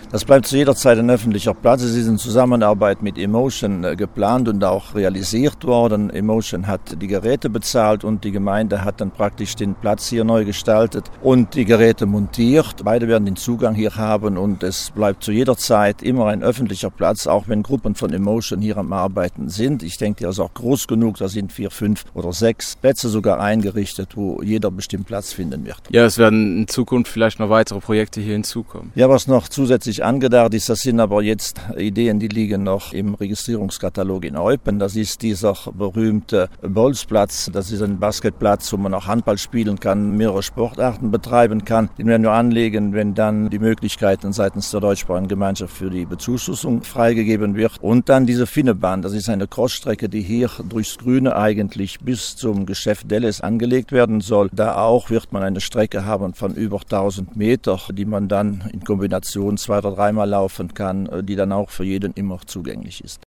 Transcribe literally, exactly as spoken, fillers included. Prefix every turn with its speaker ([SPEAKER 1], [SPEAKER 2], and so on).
[SPEAKER 1] Das bleibt zu jeder Zeit ein öffentlicher Platz. Es ist in Zusammenarbeit mit Emotion äh, geplant und auch realisiert worden. Emotion hat die Geräte bezahlt und die Gemeinde hat dann praktisch den Platz hier neu gestaltet und die Geräte montiert. Beide werden den Zugang hier haben und es bleibt zu jeder Zeit immer ein öffentlicher Platz, auch wenn Gruppen von Emotion hier am Arbeiten sind. Ich denke, der ist auch groß genug, da sind vier, fünf oder sechs Plätze sogar eingerichtet, wo jeder bestimmt Platz finden wird.
[SPEAKER 2] Ja, es werden in Zukunft vielleicht noch weitere Projekte hier hinzukommen.
[SPEAKER 1] Ja, was noch zusätzlich angedacht ist, das sind aber jetzt Ideen, die liegen noch im Registrierungskatalog in Eupen. Das ist dieser berühmte Bolzplatz, das ist ein Basketplatz, wo man auch Handball spielen kann, mehrere Sportarten betreiben kann. Den werden wir anlegen, wenn dann die Möglichkeiten seitens der deutschsprachigen Gemeinschaft für die Bezuschussung freigegeben wird. Und dann diese Finnebahn, das ist eine Crossstrecke, die hier durchs Grüne eigentlich bis zum Geschäft Delles angelegt werden soll. Da auch wird man eine Strecke haben von über tausend Meter, die man dann in Kombination zwei oder dreimal laufen kann, die dann auch für jeden immer zugänglich ist.